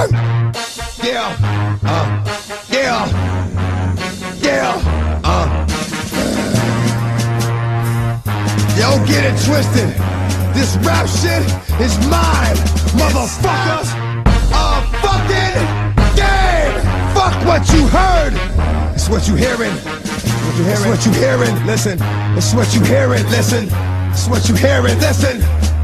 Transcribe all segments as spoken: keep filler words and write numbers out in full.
Work. Yeah. Uh. Yeah. Yeah. Uh. Yo, get it twisted. This rap shit is mine, motherfuckers. A fucking game. Fuck what you heard. It's what you hearing. What you hearing? It's what you hearing. Listen. It's what you hearing. Listen. It's what you hearing. Listen.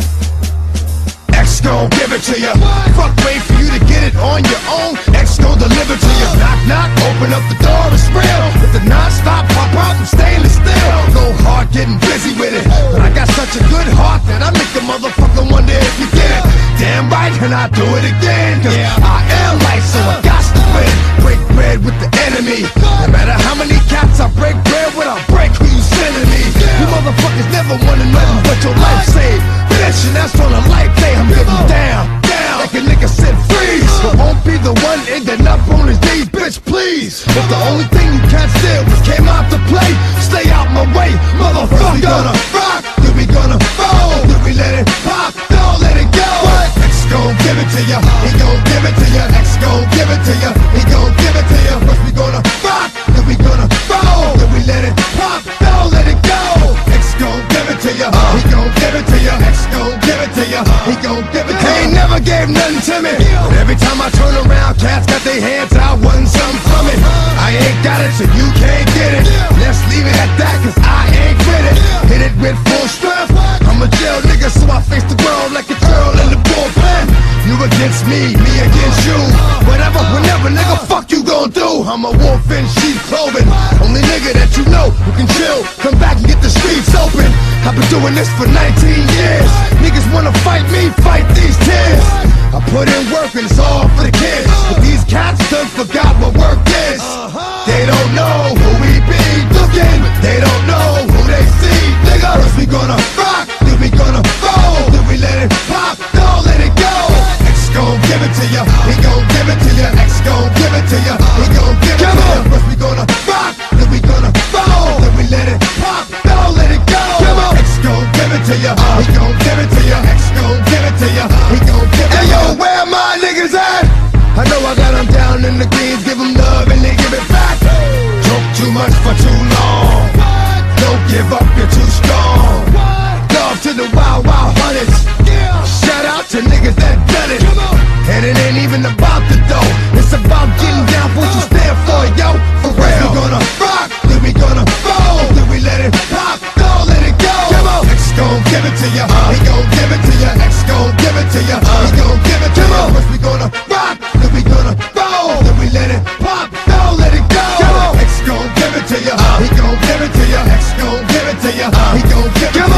X gon' give it to ya. Fuck, wait for you to get it on your own. X gon' deliver to ya. Knock, knock, open up the door, it's real. With the non-stop pop out from stainless steel. Go hard getting busy with it. But I got such a good heart that I make the motherfucker wonder if you get it. Damn right, and I do it again. Cause yeah. I am light, so I got to win. Break bread with the enemy. No matter how many cats I break bread with, I'll break who you sending me. You motherfuckers never wanted nothing but your life saved. Bitch, and that's on a life day. I'm getting down, down, like a nigga said freeze. But won't be the one ending up on his knees, bitch, please. If the only thing you can't steal was came out to play, stay out my way, motherfucker. We gonna rock, then we gonna fold, then we let it pop, don't let it go. X gon' give it to ya, he gon' give it to ya. X gon' give it to ya, he gon' give it to ya. First we gonna rock, then we gonna fold, then we let it pop, don't let it go. X gon' give it to ya, he gon' give it to ya. X gon' give it to ya, he gon' give it to ya. He ain't never gave nothing to me, but every time I turn around, cats got their hands out, wanting something from it. I ain't got it, so you can't get it. Let's leave it at that, cause I ain't with it. Hit it with full strength. I'm a jail nigga, so I face the world like a girl in the bullpen. You against me, me against you. Whatever, whenever, nigga, fuck you gon' do. I'm a wolf in sheep's clothing. Only nigga that you know who can chill, come back and get the streets open. I've been doing this for nineteen years. Niggas wanna fight me, fight these tears. I put in work and it's all for the kids. But these cats done forgot what work is. They don't know who we be looking, but they don't know who they see. Nigga, first we gonna rock, then we gonna roll, then we let it pop, don't let it go. X gon' give it to ya, he gon' give it to ya. X gon' give it to ya, he gon' give it to ya. First we gonna rock, then we gonna roll, then we let it pop, don't let it go. X gon' give it to ya, he gon' give it to ya. X gon' give it to ya, he gon' give it to ya. Hey yo, where my niggas at? I know I got them down in the greens, give them love and they give it back. Joke too much for too long. Don't give up, you're too strong. Love to the wild, wild hunters. Shout out to niggas that done it. And it ain't even about the dough, it's about getting down for what you stand for, yo. For real. We gonna rock, then we gonna roll, then we let it pop, don't let it go. X gon' give it to ya, he gon' give it to ya. X gon' give it to ya, he gon' give it to ya. First we gonna rock, then we gonna roll, then we let it pop, don't let it go. X gon' give it to ya, he gon' give it to ya. X gon' give it to ya, he gon' give it to ya.